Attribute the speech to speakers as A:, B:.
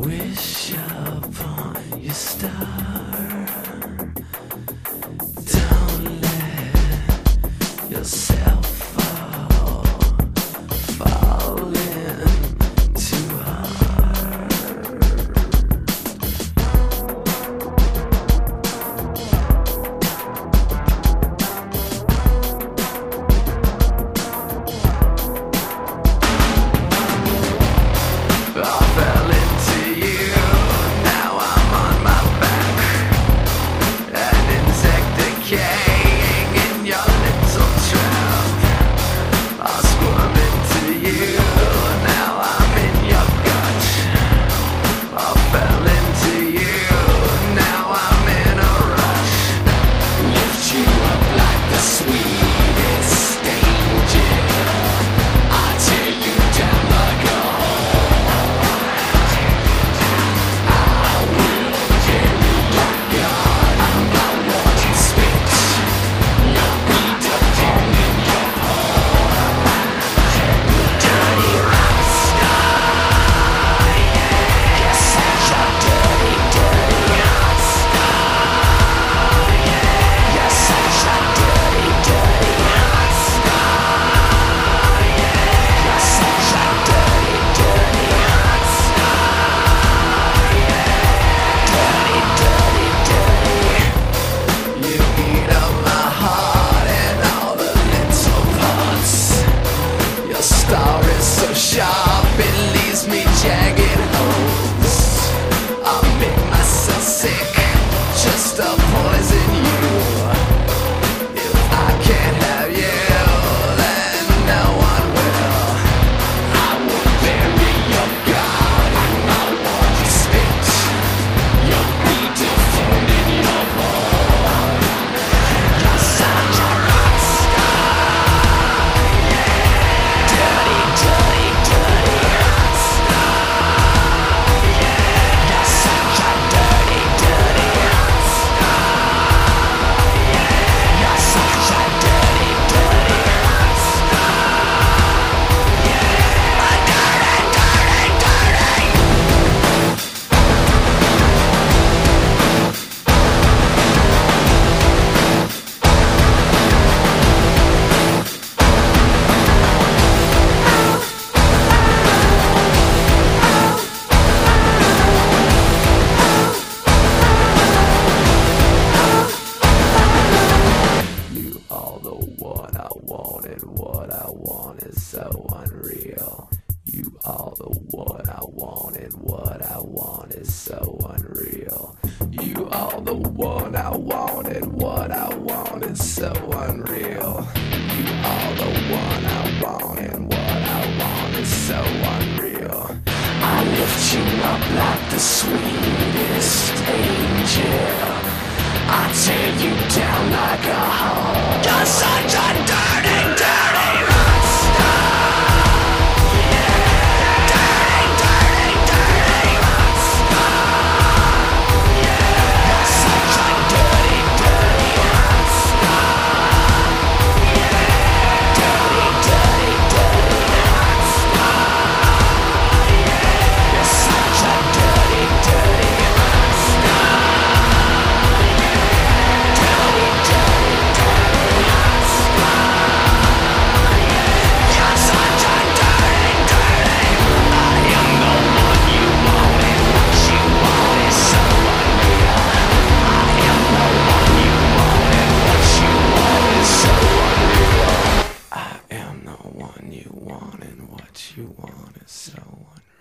A: Wish upon your star. Don't let yourself fall in too hard. I fell into you, now I'm on my back. An insect decaying in your little trap. I squirm into you, now I'm in your gut. I fell into you, now I'm in a rush. Lift you up like the sweetest angel. I tear you down like a so sharp, it leaves me jagged holes. I make myself sick just to poison you. If I can't have you, then no one will. I will bury your God in my warm spit. You'll be deformed in your hole. You're such a rock star. Dirty, dirty, dirty rock star. You're such a dirty, dirty rock star. You're such a dirty, dirty rock star. Dirty, dirty, dirty. You are the one I wanted, what I want is so unreal. You are the one I wanted, what I want is so unreal. You are the one I wanted, what I want is so unreal. You are the one I wanted, what I want is so unreal. I lift you up like the sweetest angel. I tear you down like a hole. You're such a dirty, dirty rock star. Dirty, dirty, dirty rock star. You're such a dirty, dirty rock star. Dirty, dirty, dirty rock star. You're such a dirty, dirty rock star. I am the one you want, and what you want is so unreal.